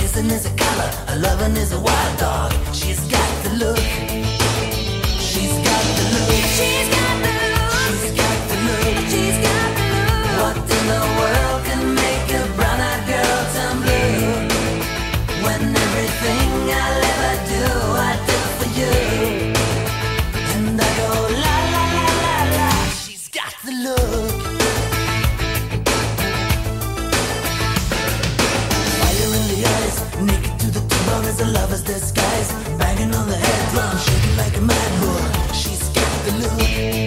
kissing is a color, a loving is a wild dog. She's got the look. She's got the look. She's got the look. She's got the look. She's got the look. What in the world can make a brown-eyed girl turn blue? When everything I'll ever do, I do for you. And I go la la la la la. She's got the look. Fire in the eyes, naked to the bone as a lover's disguise. Banging on the head drum, shaking like a mad bull. She's got the look.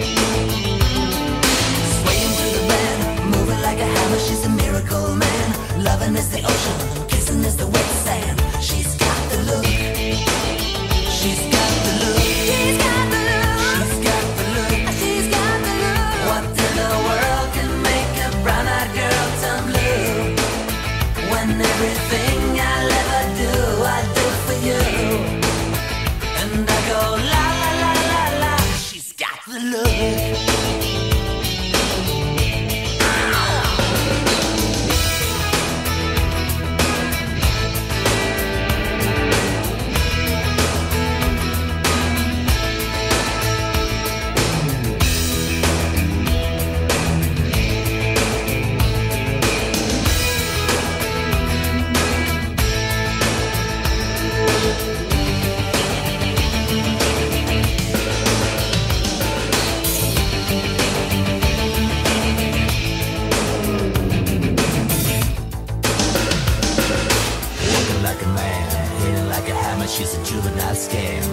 Swaying through the band, moving like a hammer. She's a miracle man. Loving is the ocean, kissing is the wet sand. She's got the look. She's got the look. She's got the look. She's got the look. She's got the look. What in the world can make a brown-eyed girl turn blue? When everything I'll ever do, I do for you. And I go la la la la la. She's got the look. She's a juvenile scam.